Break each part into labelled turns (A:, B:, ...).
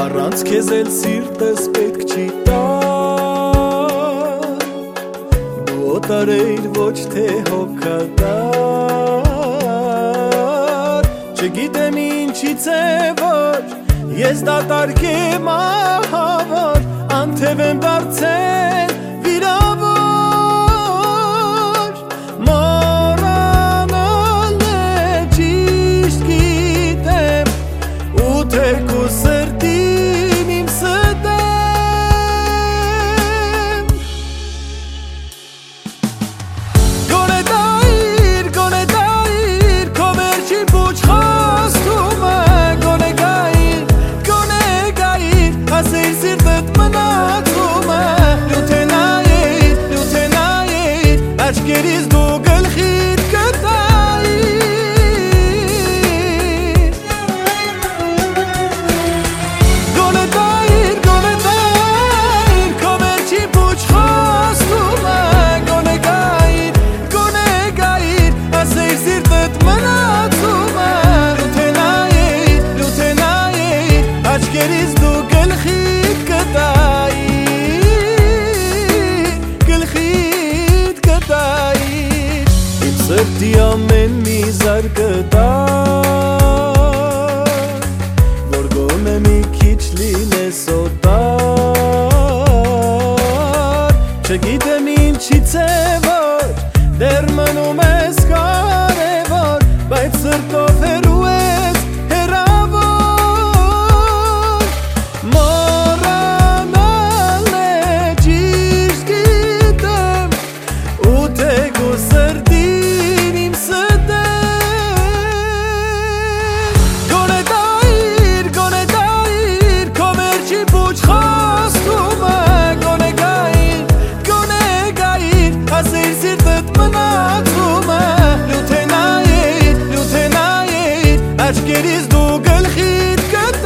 A: առանց քեզ էլ սիրտս պետք չի տա դու օտարեիր ոչ թե հոգատար չգիտեմ ինչից է որ ես դատարկ եմ ահավոր անթև եմ դարձել վիրավոր մոռանալ է ճիշտ գիտեմ ու թեկուզ սրտին իմ ստեմ գոնե դայիր քո վերջի բուչ խոստումը գոնե գայիր ասեի սիրտդ մնացում է լյութե նայիր աչքերիս դու գլխիդ կտայիր գոնե դայիր քո վերջի բուչ խոստումը գոնե գայիր ասեի սիրտդ մնացում է լյութե նայիր աչքերիս դու գլխիդ կտայիր իմ սրտի ամեն մի զարկը տար որ գոնե մի քիչ լինես օտար չգիտեմ ինչից է որ դեռ մնում ես կարևոր բայց սրտով հեռու ես հեռավոր մոռանալ է ճիշտ գիտեմ ու թեկուզ սրտին իմ ստեմ գոնե դայիր քո վերջի բուչ խոստումը գոնե գայիր ասեի սիրտդ մնացում է լյութե նայիր աչքերիս դու գլխիդ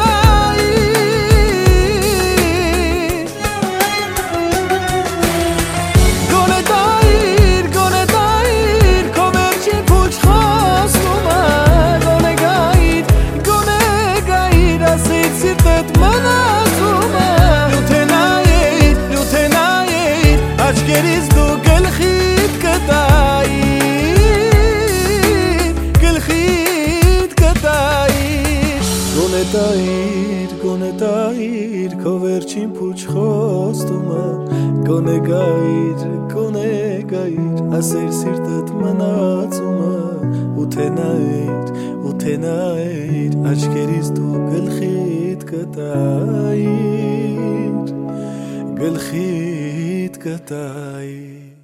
A: կտայիր գոնե դայիր քո վերջի բուչ խոստումը գոնե գայիր ասեի սիրտդ մնացում է լյութե նայիր աչքերիս դու գլխիդ կտայիր գոնե դայիր քո վերջին փուչ խոստումը գոնե գայիր ասեր սիրտդ մնացում է ու թե նայիր աչքերիս դու գլխիդ կտայիր